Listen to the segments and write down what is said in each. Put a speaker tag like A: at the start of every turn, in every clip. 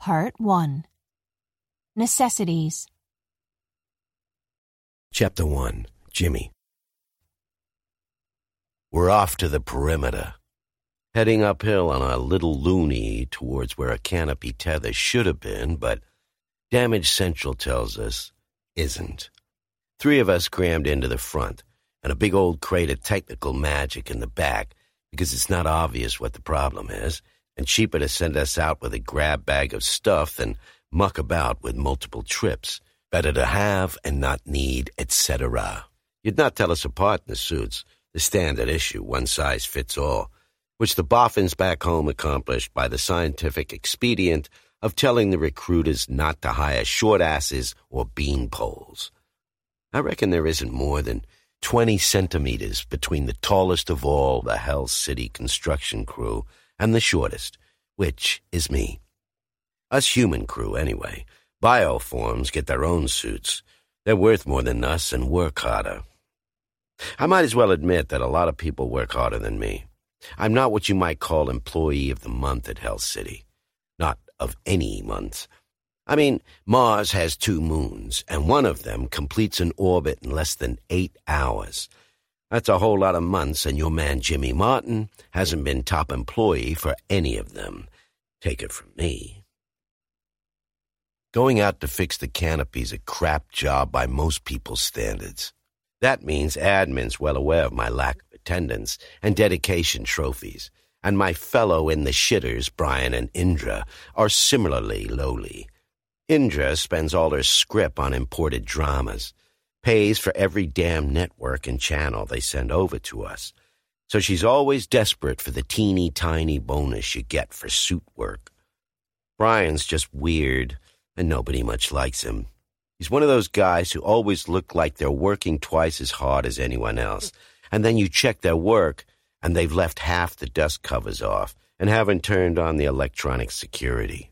A: Part 1. Necessities.
B: Chapter 1. Jimmy. We're off to the perimeter, heading uphill on our little loony towards where a canopy tether should have been, but Damage Central tells us isn't. 3 of us crammed into the front, and a big old crate of technical magic in the back because it's not obvious what the problem is, and cheaper to send us out with a grab bag of stuff than muck about with multiple trips. Better to have and not need, etc. You'd not tell us apart in the suits, the standard issue, one size fits all, which the boffins back home accomplished by the scientific expedient of telling the recruiters not to hire short asses or bean poles. I reckon there isn't more than 20 centimeters between the tallest of all the Hell City construction crew and the shortest, which is me. Us human crew, anyway. Bioforms get their own suits. They're worth more than us and work harder. I might as well admit that a lot of people work harder than me. I'm not what you might call Employee of the Month at Hell City. Not of any month. I mean, Mars has 2 moons, and one of them completes an orbit in less than 8 hours. That's a whole lot of months, and your man Jimmy Martin hasn't been top employee for any of them. Take it from me. Going out to fix the canopy's a crap job by most people's standards. That means admin's well aware of my lack of attendance and dedication trophies, and my fellow in the shitters, Brian and Indra, are similarly lowly. Indra spends all her script on imported dramas, pays for every damn network and channel they send over to us, so she's always desperate for the teeny-tiny bonus you get for suit work. Brian's just weird, and nobody much likes him. He's one of those guys who always look like they're working twice as hard as anyone else, and then you check their work, and they've left half the dust covers off and haven't turned on the electronic security.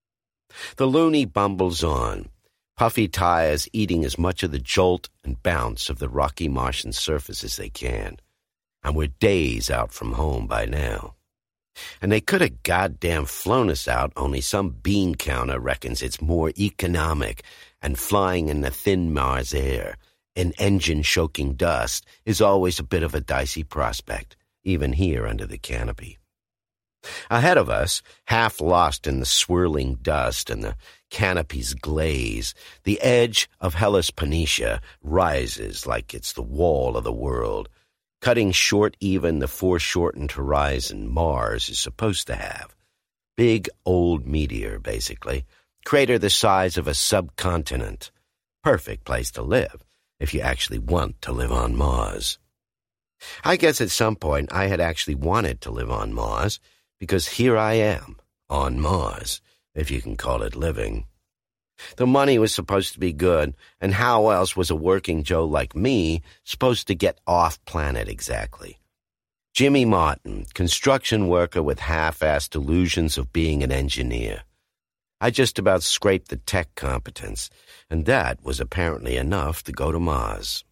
B: The loony bumbles on, puffy tires eating as much of the jolt and bounce of the rocky Martian surface as they can, and we're days out from home by now. And they could have goddamn flown us out, only some bean counter reckons it's more economic, and flying in the thin Mars air, in engine-choking dust, is always a bit of a dicey prospect, even here under the canopy. Ahead of us, half lost in the swirling dust and the canopy's glaze, the edge of Hellas Phoenicia rises like it's the wall of the world, cutting short even the foreshortened horizon Mars is supposed to have. Big old meteor, basically. Crater the size of a subcontinent. Perfect place to live, if you actually want to live on Mars. I guess at some point I had actually wanted to live on Mars, because here I am, on Mars, if you can call it living. The money was supposed to be good, and how else was a working Joe like me supposed to get off-planet exactly? Jimmy Martin, construction worker with half-assed delusions of being an engineer. I just about scraped the tech competence, and that was apparently enough to go to Mars.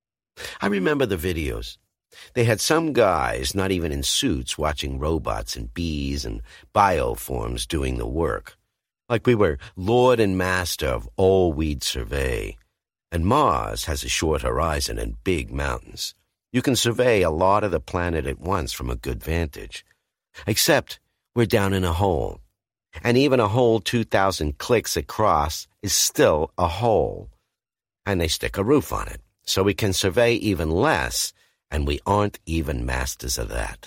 B: I remember the videos. They had some guys, not even in suits, watching robots and bees and bioforms doing the work. Like we were lord and master of all we'd survey. And Mars has a short horizon and big mountains. You can survey a lot of the planet at once from a good vantage. Except we're down in a hole. And even a hole 2,000 clicks across is still a hole. And they stick a roof on it, so we can survey even less, and we aren't even masters of that.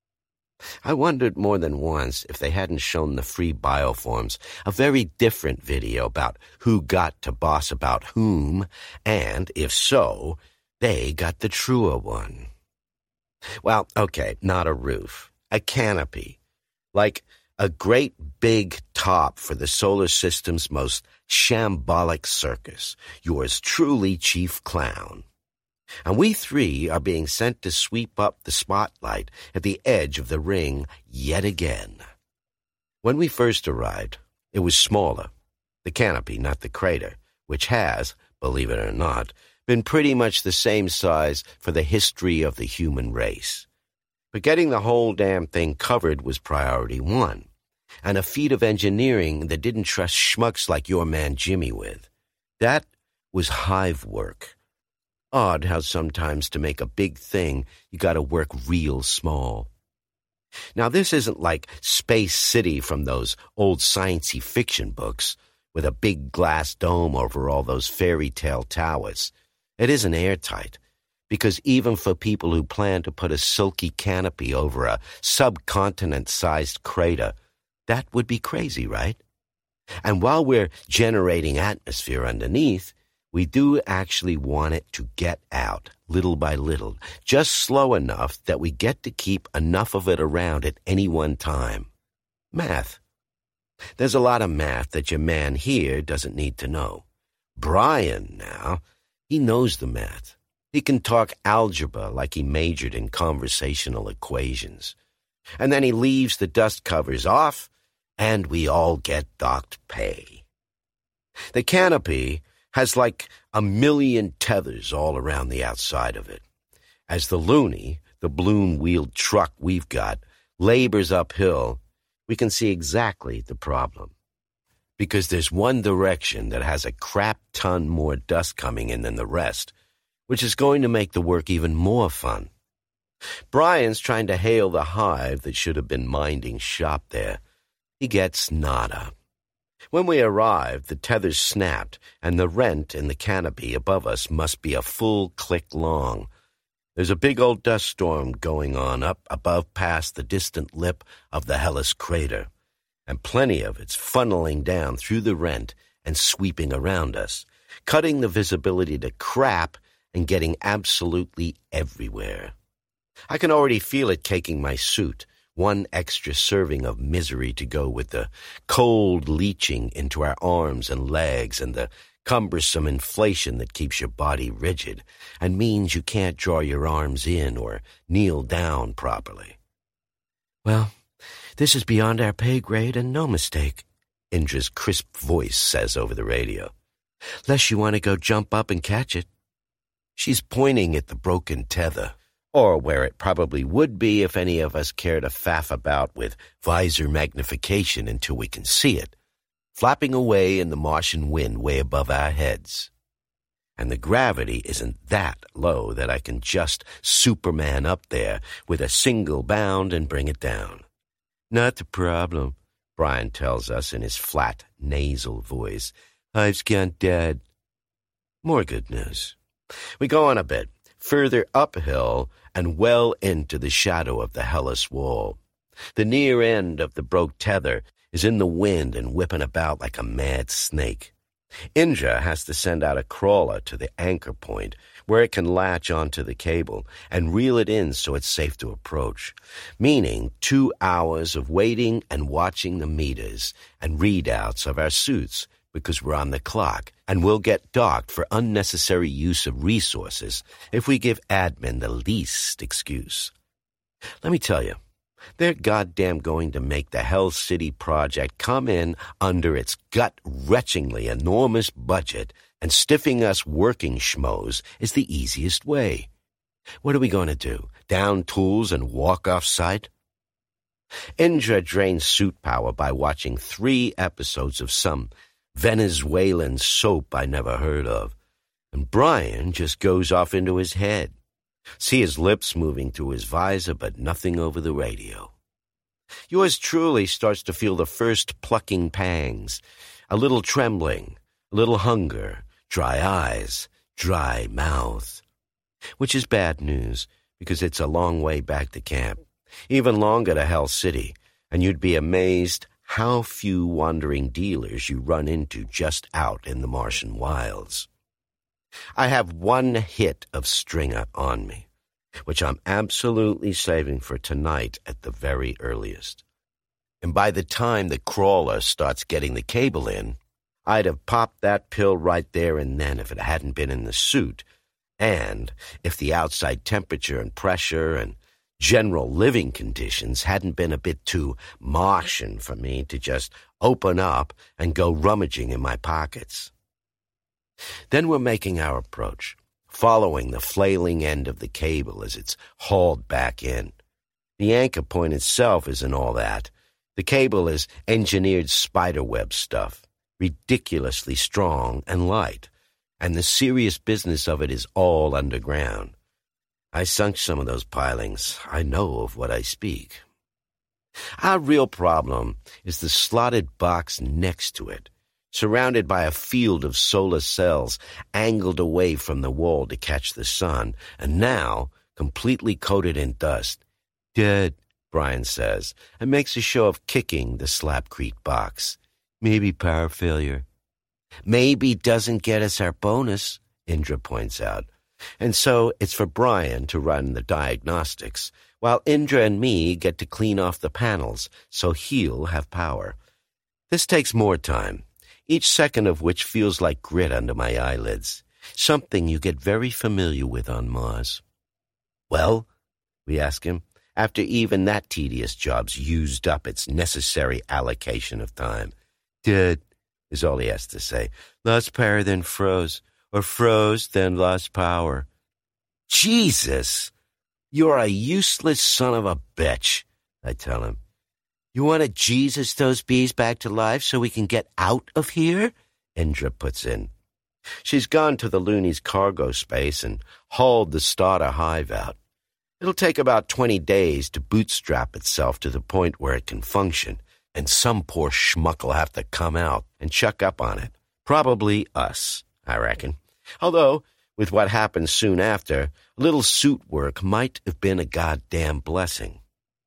B: I wondered more than once if they hadn't shown the free bioforms a very different video about who got to boss about whom, and, if so, they got the truer one. Well, okay, not a roof. A canopy. Like a great big top for the solar system's most shambolic circus. Yours truly, Chief Clown. And we 3 are being sent to sweep up the spotlight at the edge of the ring yet again. When we first arrived, it was smaller. The canopy, not the crater, which has, believe it or not, been pretty much the same size for the history of the human race. But getting the whole damn thing covered was priority 1. and a feat of engineering that didn't trust schmucks like your man Jimmy with. That was hive work. Odd how sometimes to make a big thing, you gotta work real small. Now, this isn't like Space City from those old science-y fiction books with a big glass dome over all those fairy tale towers. It isn't airtight, because even for people who plan to put a silky canopy over a subcontinent-sized crater, that would be crazy, right? And while we're generating atmosphere underneath, we do actually want it to get out, little by little, just slow enough that we get to keep enough of it around at any one time. Math. There's a lot of math that your man here doesn't need to know. Brian, now, he knows the math. He can talk algebra like he majored in conversational equations. And then he leaves the dust covers off, and we all get docked pay. The canopy has like 1,000,000 tethers all around the outside of it. As the loony, the balloon-wheeled truck we've got, labors uphill, we can see exactly the problem. Because there's one direction that has a crap ton more dust coming in than the rest, which is going to make the work even more fun. Brian's trying to hail the hive that should have been minding shop there. He gets nada. When we arrive, the tethers snapped, and the rent in the canopy above us must be a full click long. There's a big old dust storm going on up above past the distant lip of the Hellas crater, and plenty of it's funneling down through the rent and sweeping around us, cutting the visibility to crap and getting absolutely everywhere. I can already feel it caking my suit, one extra serving of misery to go with the cold leaching into our arms and legs and the cumbersome inflation that keeps your body rigid and means you can't draw your arms in or kneel down properly. Well, this is beyond our pay grade and no mistake, Indra's crisp voice says over the radio. Lest you want to go jump up and catch it. She's pointing at the broken tether, or where it probably would be if any of us care to faff about with visor magnification until we can see it, flapping away in the Martian wind way above our heads. And the gravity isn't that low that I can just Superman up there with a single bound and bring it down. Not the problem, Brian tells us in his flat, nasal voice. I've gone dead. More good news. We go on a bit, further uphill and well into the shadow of the Hellas wall. The near end of the broke tether is in the wind and whipping about like a mad snake. Indra has to send out a crawler to the anchor point where it can latch onto the cable and reel it in so it's safe to approach, meaning 2 hours of waiting and watching the meters and readouts of our suits because we're on the clock, and we'll get docked for unnecessary use of resources if we give admin the least excuse. Let me tell you, they're goddamn going to make the Hell City project come in under its gut-wrenchingly enormous budget, and stiffing us working schmoes is the easiest way. What are we going to do, down tools and walk off site? Indra drains suit power by watching 3 episodes of some Venezuelan soap I never heard of, and Brian just goes off into his head. See his lips moving through his visor, but nothing over the radio. Yours truly starts to feel the first plucking pangs, a little trembling, a little hunger, dry eyes, dry mouth. Which is bad news, because it's a long way back to camp, even longer to Hell City, and you'd be amazed how few wandering dealers you run into just out in the Martian wilds. I have 1 hit of Stringer on me, which I'm absolutely saving for tonight at the very earliest. And by the time the crawler starts getting the cable in, I'd have popped that pill right there and then if it hadn't been in the suit, and if the outside temperature and pressure and general living conditions hadn't been a bit too Martian for me to just open up and go rummaging in my pockets. Then we're making our approach, following the flailing end of the cable as it's hauled back in. The anchor point itself isn't all that. The cable is engineered spiderweb stuff, ridiculously strong and light, and the serious business of it is all underground. I sunk some of those pilings. I know of what I speak. Our real problem is the slotted box next to it, surrounded by a field of solar cells angled away from the wall to catch the sun, and now completely coated in dust. Dead, Brian says, and makes a show of kicking the Slapcrete box. Maybe power failure. Maybe doesn't get us our bonus, Indra points out. And so it's for Brian to run the diagnostics, while Indra and me get to clean off the panels so he'll have power. This takes more time, each second of which feels like grit under my eyelids, something you get very familiar with on Mars. Well, we ask him, after even that tedious job's used up its necessary allocation of time. Dead, is all he has to say. Lost power, then froze. Or froze, then lost power. Jesus! You're a useless son of a bitch, I tell him. You want to Jesus those bees back to life so we can get out of here? Indra puts in. She's gone to the Looney's cargo space and hauled the starter hive out. It'll take about 20 days to bootstrap itself to the point where it can function, and some poor schmuck will have to come out and chuck up on it. Probably us, I reckon. Although, with what happened soon after, a little suit work might have been a goddamn blessing.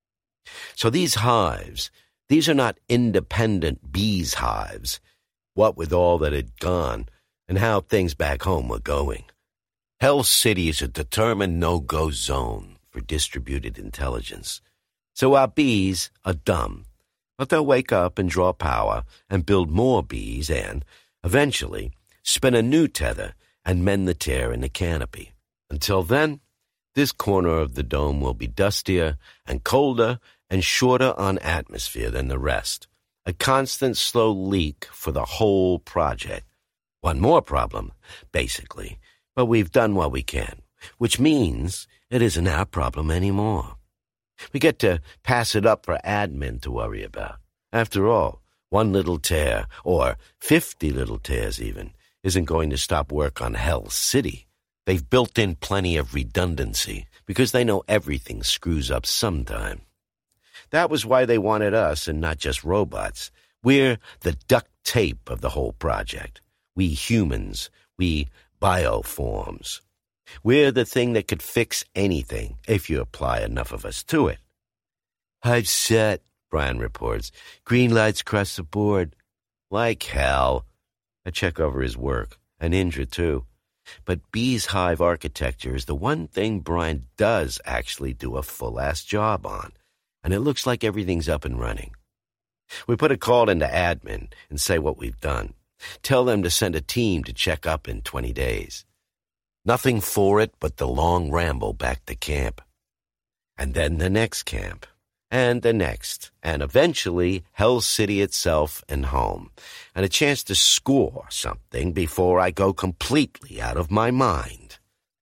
B: So these hives, these are not independent bees' hives, what with all that had gone and how things back home were going. Hell City is a determined no-go zone for distributed intelligence. So our bees are dumb, but they'll wake up and draw power and build more bees and, eventually, spin a new tether and mend the tear in the canopy. Until then, this corner of the dome will be dustier and colder and shorter on atmosphere than the rest. A constant slow leak for the whole project. One more problem, basically, but we've done what we can, which means it isn't our problem anymore. We get to pass it up for admin to worry about. After all, one little tear, or 50 little tears even, isn't going to stop work on Hell City. They've built in plenty of redundancy because they know everything screws up sometime. That was why they wanted us and not just robots. We're the duct tape of the whole project. We humans, we bioforms. We're the thing that could fix anything if you apply enough of us to it. Hive set, Brian reports. Green lights across the board. Like hell. I check over his work, and Indra too. But bees' hive architecture is the one thing Brian does actually do a full-ass job on, and it looks like everything's up and running. We put a call into admin and say what we've done. Tell them to send a team to check up in 20 days. Nothing for it but the long ramble back to camp. And then the next camp. And the next, and eventually Hell City itself and home, and a chance to score something before I go completely out of my mind.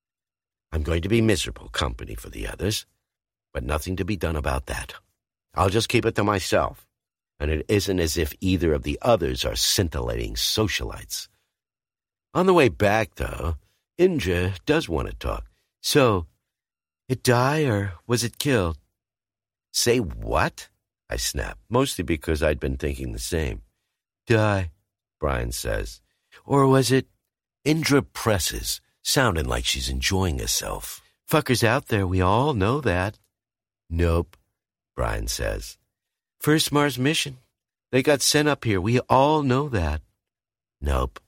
B: I'm going to be miserable company for the others, but nothing to be done about that. I'll just keep it to myself, and it isn't as if either of the others are scintillating socialites. On the way back, though, Indra does want to talk. So, it die or was it killed? Say what? I snap, mostly because I'd been thinking the same. Die, Brian says. Or was it Indra presses, sounding like she's enjoying herself. Fuckers out there, we all know that. Nope, Brian says. First Mars mission. They got sent up here, we all know that. Nope.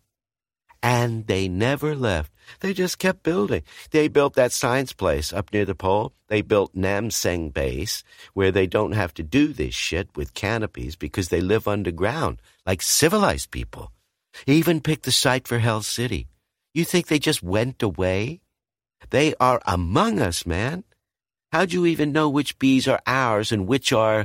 B: And they never left. They just kept building. They built that science place up near the pole. They built Namseng Base, where they don't have to do this shit with canopies because they live underground, like civilized people. Even picked the site for Hell City. You think they just went away? They are among us, man. How'd you even know which bees are ours and which are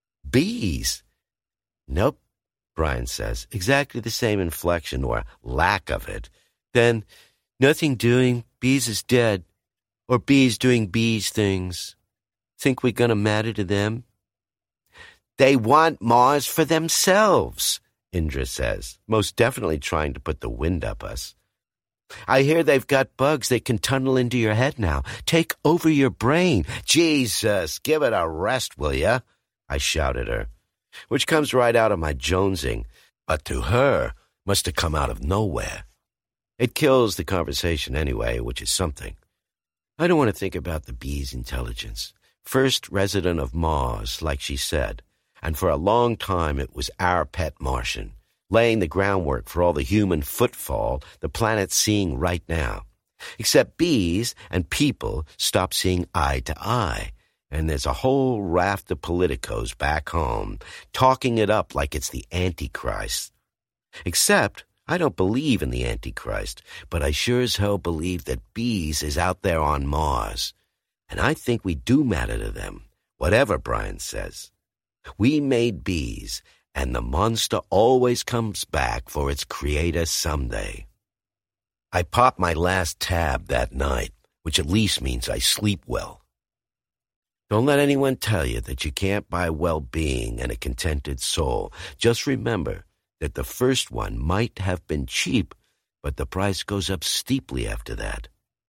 B: bees? Nope, Brian says, exactly the same inflection or lack of it. Then, nothing doing, bees is dead, or bees doing bees things. Think we gonna matter to them? They want Mars for themselves, Indra says, most definitely trying to put the wind up us. I hear they've got bugs that can tunnel into your head now. Take over your brain. Jesus, give it a rest, will ya? I shout at her, which comes right out of my jonesing, but to her must have come out of nowhere. It kills the conversation anyway, which is something. I don't want to think about the bee's intelligence. First resident of Mars, like she said, and for a long time it was our pet Martian, laying the groundwork for all the human footfall the planet's seeing right now. Except bees and people stop seeing eye to eye, and there's a whole raft of politicos back home talking it up like it's the Antichrist. Except I don't believe in the Antichrist, but I sure as hell believe that bees is out there on Mars. And I think we do matter to them, whatever Brian says. We made bees, and the monster always comes back for its creator someday. I popped my last tab that night, which at least means I sleep well. Don't let anyone tell you that you can't buy well-being and a contented soul. Just remember that the first one might have been cheap, but the price goes up steeply after that.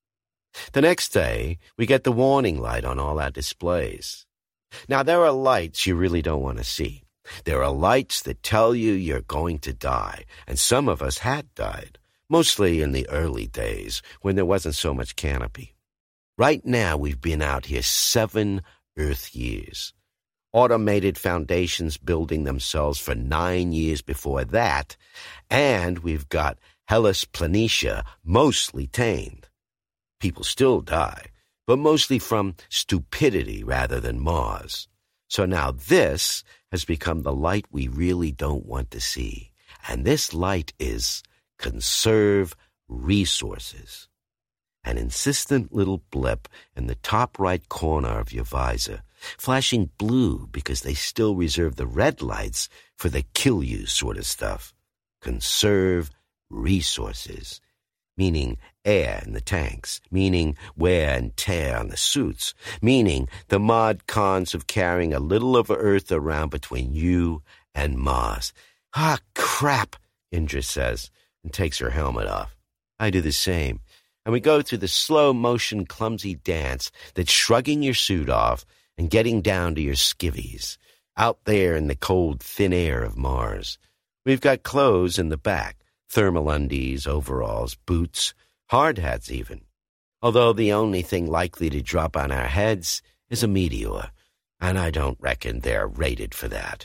B: The next day, we get the warning light on all our displays. Now, there are lights you really don't want to see. There are lights that tell you you're going to die, and some of us had died, mostly in the early days when there wasn't so much canopy. Right now, we've been out here 7 Earth years. Automated foundations building themselves for 9 years before that, and we've got Hellas Planitia mostly tamed. People still die, but mostly from stupidity rather than Mars. So now this has become the light we really don't want to see. And this light is conserve resources. An insistent little blip in the top right corner of your visor, flashing blue because they still reserve the red lights for the kill you sort of stuff. Conserve resources. Meaning air in the tanks, meaning wear and tear on the suits, meaning the mod cons of carrying a little of Earth around between you and Mars. Ah, crap, Indra says, and takes her helmet off. I do the same, and we go through the slow-motion, clumsy dance that's shrugging your suit off and getting down to your skivvies, out there in the cold, thin air of Mars. We've got clothes in the back. Thermal undies, overalls, boots, hard hats even. Although the only thing likely to drop on our heads is a meteor, and I don't reckon they're rated for that.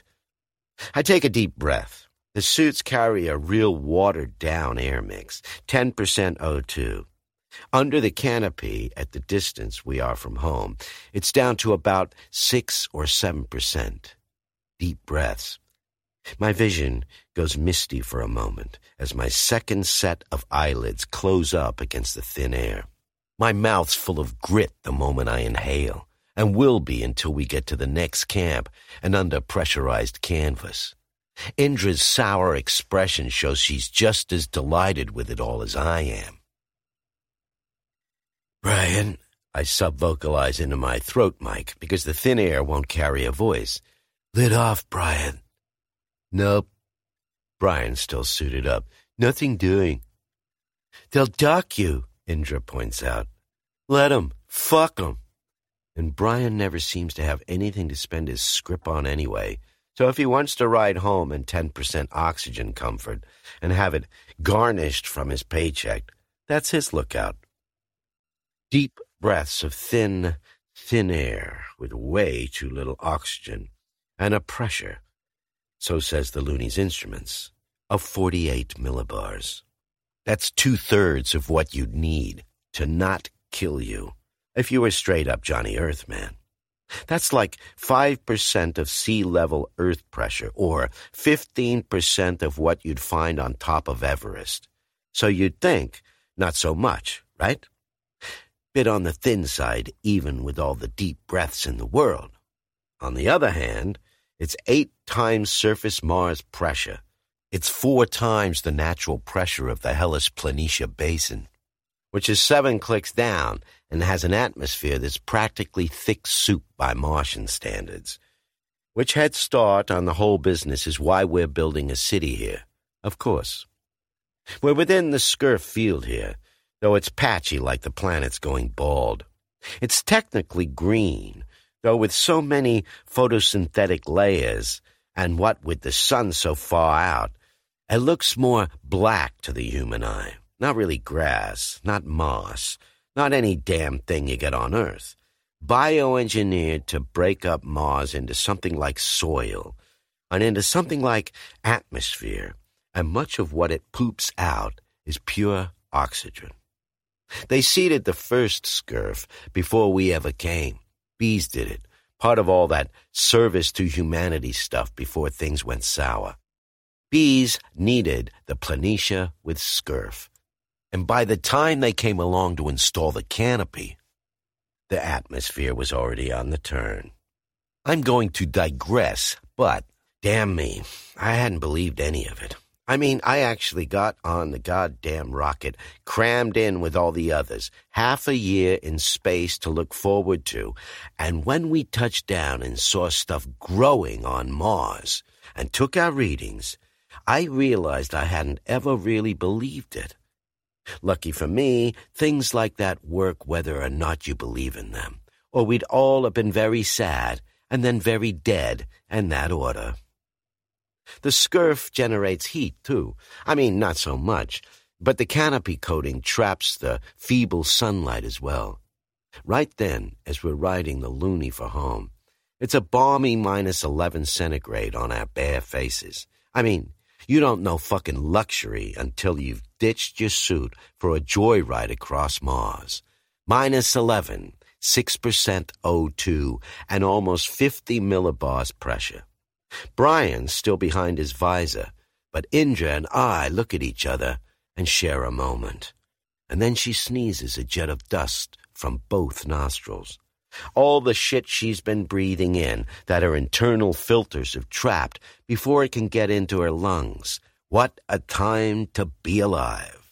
B: I take a deep breath. The suits carry a real watered-down air mix, 10% O2. Under the canopy, at the distance we are from home, it's down to about 6 or 7%. Deep breaths. My vision goes misty for a moment as my second set of eyelids close up against the thin air. My mouth's full of grit the moment I inhale, and will be until we get to the next camp and under pressurized canvas. Indra's sour expression shows she's just as delighted with it all as I am. Brian, I sub-vocalize into my throat mic because the thin air won't carry a voice. Lit off, Brian. Nope. Brian's still suited up. Nothing doing. They'll dock you, Indra points out. Let 'em. Fuck 'em. And Brian never seems to have anything to spend his scrip on anyway, so if he wants to ride home in 10% oxygen comfort and have it garnished from his paycheck, that's his lookout. Deep breaths of thin air with way too little oxygen and a pressure, so says the Looney's instruments, of 48 millibars. That's 2/3 of what you'd need to not kill you if you were straight up Johnny Earthman. That's like 5% of sea level Earth pressure, or 15% of what you'd find on top of Everest. So you'd think, not so much, right? Bit on the thin side, even with all the deep breaths in the world. On the other hand, it's 8 times surface Mars pressure. It's 4 times the natural pressure of the Hellas Planitia Basin, which is 7 clicks down and has an atmosphere that's practically thick soup by Martian standards. Which head start on the whole business is why we're building a city here, of course. We're within the Scurf field here, though it's patchy like the planet's going bald. It's technically green, though with so many photosynthetic layers, and what with the sun so far out, it looks more black to the human eye. Not really grass, not moss, not any damn thing you get on Earth. Bioengineered to break up Mars into something like soil, and into something like atmosphere, and much of what it poops out is pure oxygen. They seeded the first Scurf before we ever came. Bees did it, part of all that service to humanity stuff before things went sour. Bees needed the planitia with Scurf, and by the time they came along to install the canopy, the atmosphere was already on the turn. I'm going to digress, but damn me, I hadn't believed any of it. I mean, I actually got on the goddamn rocket, crammed in with all the others, half a year in space to look forward to, and when we touched down and saw stuff growing on Mars and took our readings, I realized I hadn't ever really believed it. Lucky for me, things like that work whether or not you believe in them, or we'd all have been very sad and then very dead in that order. The Scurf generates heat, too. I mean, not so much, but the canopy coating traps the feeble sunlight as well. Right then, as we're riding the loony for home, it's a balmy -11 centigrade on our bare faces. I mean, you don't know fucking luxury until you've ditched your suit for a joyride across Mars. -11, 6% O2, and almost 50 millibars pressure. Brian's still behind his visor, but Indra and I look at each other and share a moment. And then she sneezes a jet of dust from both nostrils. All the shit she's been breathing in that her internal filters have trapped before it can get into her lungs. What a time to be alive.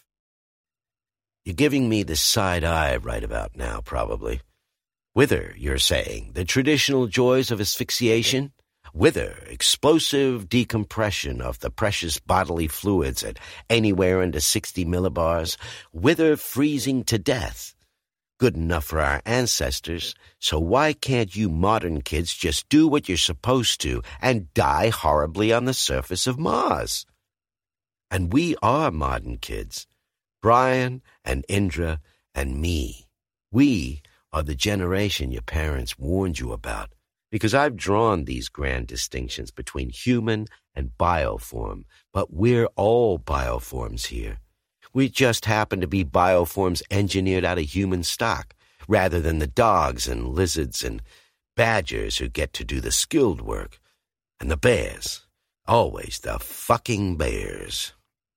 B: You're giving me the side eye right about now, probably. Whither, you're saying, the traditional joys of asphyxiation? Whither, explosive decompression of the precious bodily fluids at anywhere under 60 millibars? Whither, freezing to death? Good enough for our ancestors, so why can't you modern kids just do what you're supposed to and die horribly on the surface of Mars? And we are modern kids. Brian and Indra and me. We are the generation your parents warned you about, because I've drawn these grand distinctions between human and bioform, but we're all bioforms here. We just happen to be bioforms engineered out of human stock, rather than the dogs and lizards and badgers who get to do the skilled work. And the bears. Always the fucking bears.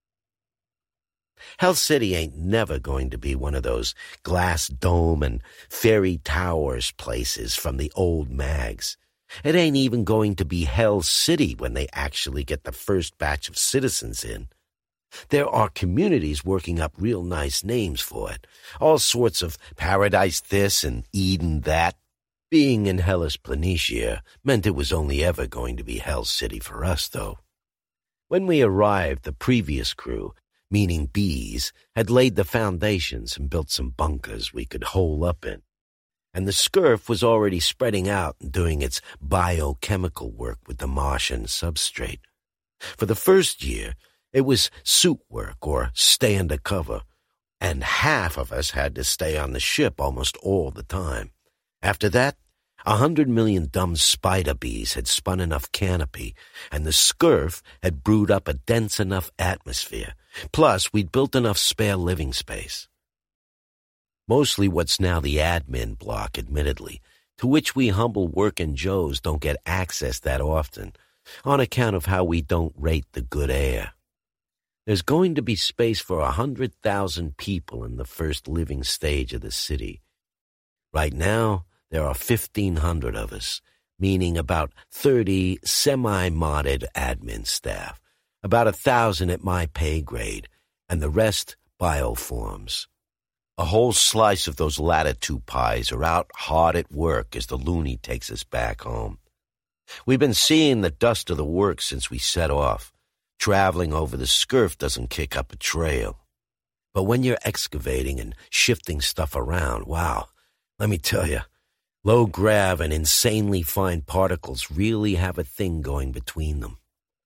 B: Hell City ain't never going to be one of those glass dome and fairy towers places from the old mags. It ain't even going to be Hell City when they actually get the first batch of citizens in. There are communities working up real nice names for it. All sorts of Paradise this and Eden that. Being in Hellas Planitia meant it was only ever going to be Hell City for us, though. When we arrived, the previous crew, meaning bees, had laid the foundations and built some bunkers we could hole up in. And the Scurf was already spreading out and doing its biochemical work with the Martian substrate. For the first year, it was suit work or stay under cover, and half of us had to stay on the ship almost all the time. After that, 100 million dumb spider bees had spun enough canopy, and the Scurf had brewed up a dense enough atmosphere. Plus, we'd built enough spare living space. Mostly what's now the admin block, admittedly, to which we humble working Joes don't get access that often, on account of how we don't rate the good air. There's going to be space for 100,000 people in the first living stage of the city. Right now, there are 1,500 of us, meaning about 30 semi-modded admin staff, about 1,000 at my pay grade, and the rest bioforms. A whole slice of those latter two pies are out hard at work as the loony takes us back home. We've been seeing the dust of the work since we set off. Traveling over the scurf doesn't kick up a trail. But when you're excavating and shifting stuff around, wow, let me tell you, low grav and insanely fine particles really have a thing going between them.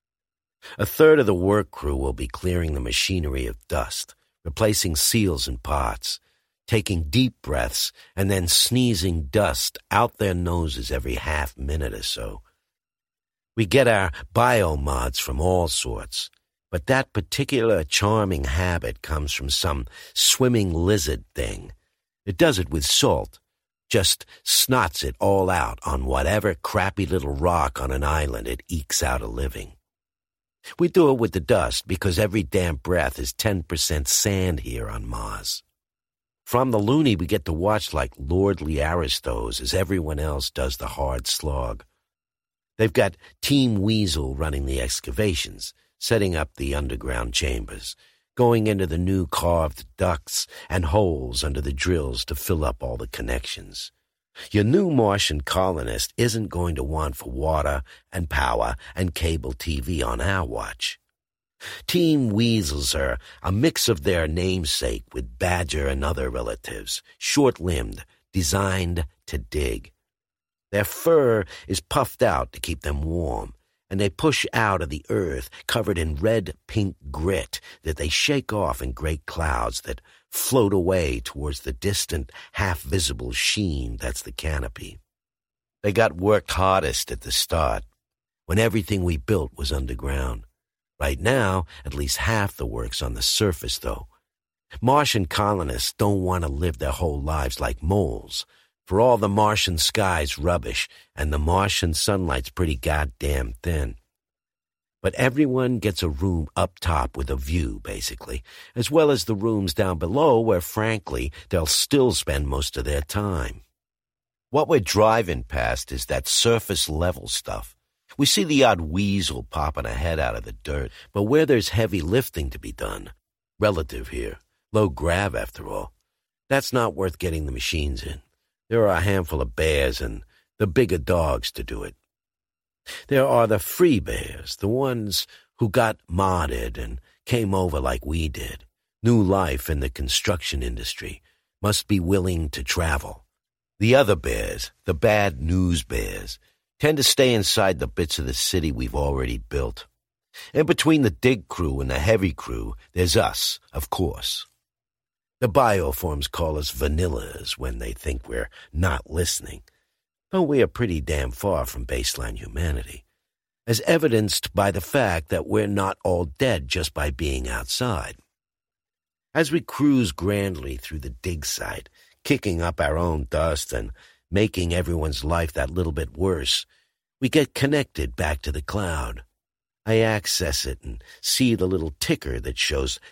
B: A third of the work crew will be clearing the machinery of dust, replacing seals and parts, taking deep breaths, and then sneezing dust out their noses every half minute or so. We get our biomods from all sorts, but that particular charming habit comes from some swimming lizard thing. It does it with salt, just snots it all out on whatever crappy little rock on an island it ekes out a living. We do it with the dust because every damp breath is 10% sand here on Mars. From the loony, we get to watch like lordly aristos as everyone else does the hard slog. They've got Team Weasel running the excavations, setting up the underground chambers, going into the new carved ducts and holes under the drills to fill up all the connections. Your new Martian colonist isn't going to want for water and power and cable TV on our watch. Team Weasels are a mix of their namesake with Badger and other relatives, short-limbed, designed to dig. Their fur is puffed out to keep them warm, and they push out of the earth covered in red-pink grit that they shake off in great clouds that float away towards the distant, half-visible sheen that's the canopy. They got worked hardest at the start, when everything we built was underground. Right now, at least half the work's on the surface, though. Martian colonists don't want to live their whole lives like moles, for all the Martian sky's rubbish, and the Martian sunlight's pretty goddamn thin. But everyone gets a room up top with a view, basically, as well as the rooms down below where, frankly, they'll still spend most of their time. What we're driving past is that surface-level stuff. We see the odd weasel popping a head out of the dirt, but where there's heavy lifting to be done, relative here, low grav after all, that's not worth getting the machines in. There are a handful of bears and the bigger dogs to do it. There are the free bears, the ones who got modded and came over like we did. New life in the construction industry, must be willing to travel. The other bears, the bad news bears, tend to stay inside the bits of the city we've already built. And between the dig crew and the heavy crew, there's us, of course. The bioforms call us vanillas when they think we're not listening, but we are pretty damn far from baseline humanity, as evidenced by the fact that we're not all dead just by being outside. As we cruise grandly through the dig site, kicking up our own dust and making everyone's life that little bit worse, we get connected back to the cloud. I access it and see the little ticker that shows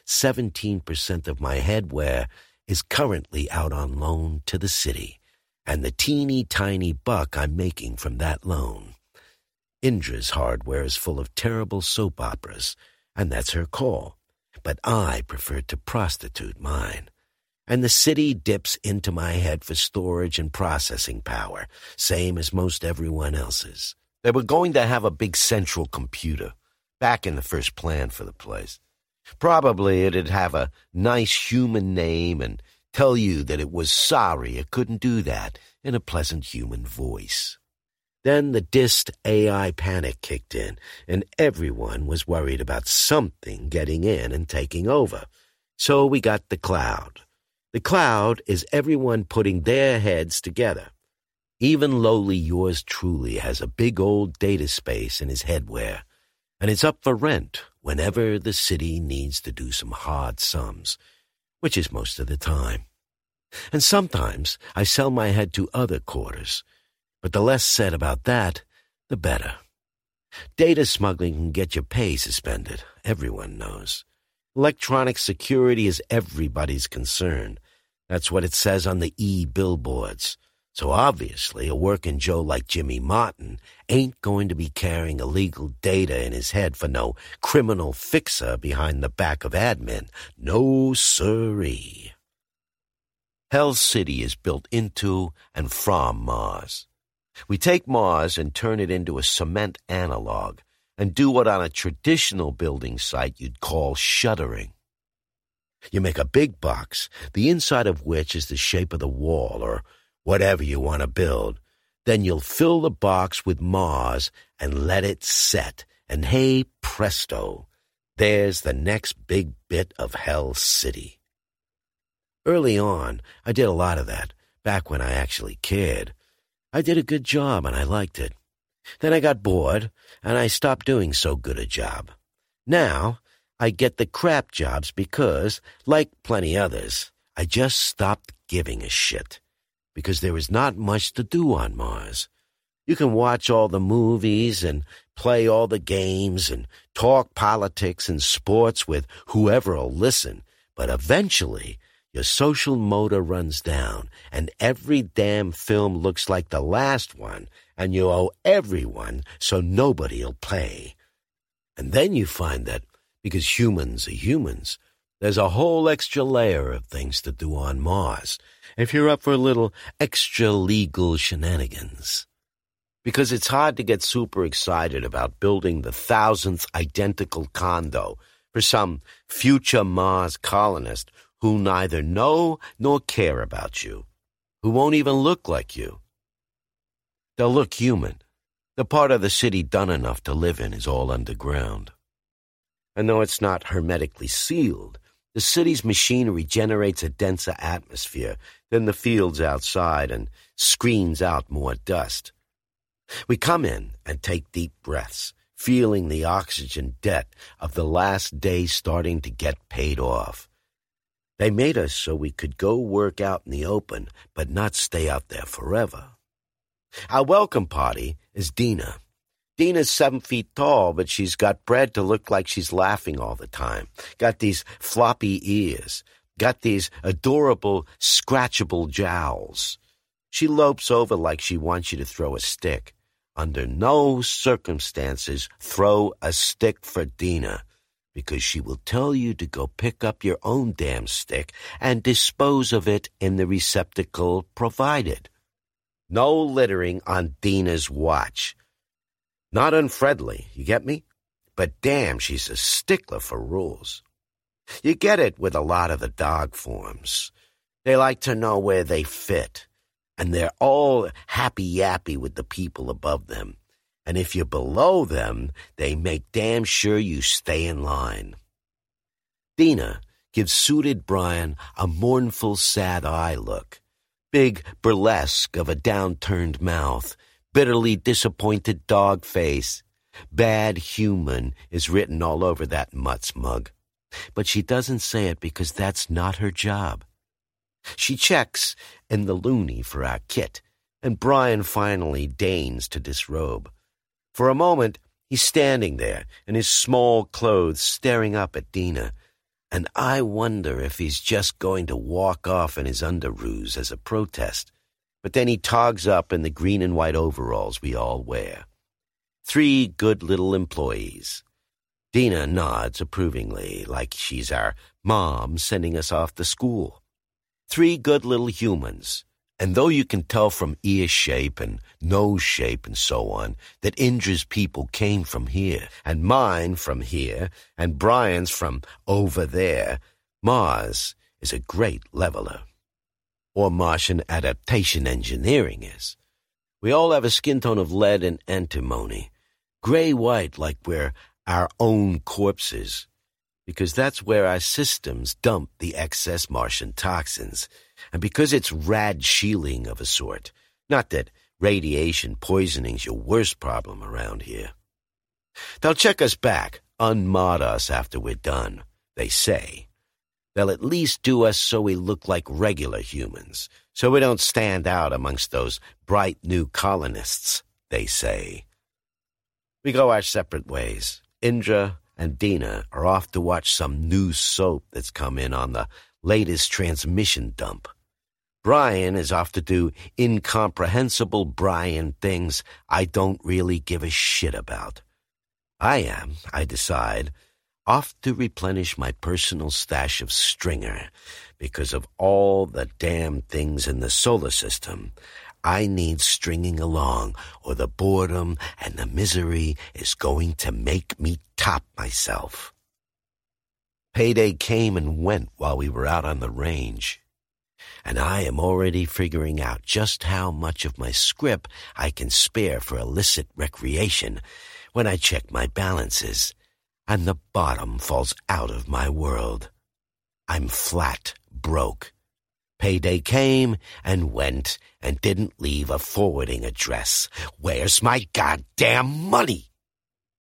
B: 17% of my headwear is currently out on loan to the city, and the teeny-tiny buck I'm making from that loan. Indra's hardware is full of terrible soap operas, and that's her call, but I prefer to prostitute mine. And the city dips into my head for storage and processing power, same as most everyone else's. They were going to have a big central computer, back in the first plan for the place. Probably it'd have a nice human name and tell you that it was sorry it couldn't do that in a pleasant human voice. Then the dist AI panic kicked in, and everyone was worried about something getting in and taking over. So we got the cloud. The cloud is everyone putting their heads together. Even lowly yours truly has a big old data space in his headwear, and it's up for rent whenever the city needs to do some hard sums, which is most of the time. And sometimes I sell my head to other quarters, but the less said about that, the better. Data smuggling can get your pay suspended, everyone knows. Electronic security is everybody's concern. That's what it says on the e-billboards. So obviously, a working Joe like Jimmy Martin ain't going to be carrying illegal data in his head for no criminal fixer behind the back of admin. No siree. Hell City is built into and from Mars. We take Mars and turn it into a cement analog and do what on a traditional building site you'd call shuttering. You make a big box, the inside of which is the shape of the wall or whatever you want to build. Then you'll fill the box with Mars and let it set. And hey, presto, there's the next big bit of Hell City. Early on, I did a lot of that, back when I actually cared. I did a good job and I liked it. Then I got bored and I stopped doing so good a job. Now, I get the crap jobs because, like plenty others, I just stopped giving a shit. Because there is not much to do on Mars. You can watch all the movies and play all the games and talk politics and sports with whoever'll listen, but eventually your social motor runs down and every damn film looks like the last one and you owe everyone so nobody'll pay. And then you find that, because humans are humans, there's a whole extra layer of things to do on Mars if you're up for a little extra-legal shenanigans. Because it's hard to get super excited about building the 1,000th identical condo for some future Mars colonist who neither know nor care about you, who won't even look like you. They'll look human. The part of the city done enough to live in is all underground. And though it's not hermetically sealed, the city's machinery generates a denser atmosphere than the fields outside and screens out more dust. We come in and take deep breaths, feeling the oxygen debt of the last day starting to get paid off. They made us so we could go work out in the open, but not stay out there forever. Our welcome party is Dina. Dina's 7 feet tall, but she's got bred to look like she's laughing all the time. Got these floppy ears. Got these adorable, scratchable jowls. She lopes over like she wants you to throw a stick. Under no circumstances throw a stick for Dina, because she will tell you to go pick up your own damn stick and dispose of it in the receptacle provided. No littering on Dina's watch. Not unfriendly, you get me? But damn, she's a stickler for rules. You get it with a lot of the dog forms. They like to know where they fit, and they're all happy-yappy with the people above them. And if you're below them, they make damn sure you stay in line. Dina gives suited Brian a mournful, sad eye look, big burlesque of a downturned mouth, bitterly disappointed dog face. Bad human is written all over that mutt's mug. But she doesn't say it because that's not her job. She checks in the loony for our kit, and Brian finally deigns to disrobe. For a moment, he's standing there in his small clothes staring up at Dina, and I wonder if he's just going to walk off in his underoos as a protest. But then he togs up in the green and white overalls we all wear. 3 good little employees. Dina nods approvingly, like she's our mom sending us off to school. 3 good little humans. And though you can tell from ear shape and nose shape and so on that Indra's people came from here, and mine from here, and Brian's from over there, Mars is a great leveler. Or Martian adaptation engineering is. We all have a skin tone of lead and antimony, gray-white like we're our own corpses, because that's where our systems dump the excess Martian toxins, and because it's rad shielding of a sort. Not that radiation poisoning's your worst problem around here. They'll check us back, unmod us after we're done, they say. They'll at least do us so we look like regular humans, so we don't stand out amongst those bright new colonists, they say. We go our separate ways. Indra and Dina are off to watch some new soap that's come in on the latest transmission dump. Brian is off to do incomprehensible Brian things I don't really give a shit about. I am, I decide, off to replenish my personal stash of stringer because of all the damn things in the solar system. I need stringing along, or the boredom and the misery is going to make me top myself. Payday came and went while we were out on the range, and I am already figuring out just how much of my scrip I can spare for illicit recreation when I check my balances, and the bottom falls out of my world. I'm flat broke. Payday came and went and didn't leave a forwarding address. Where's my goddamn money?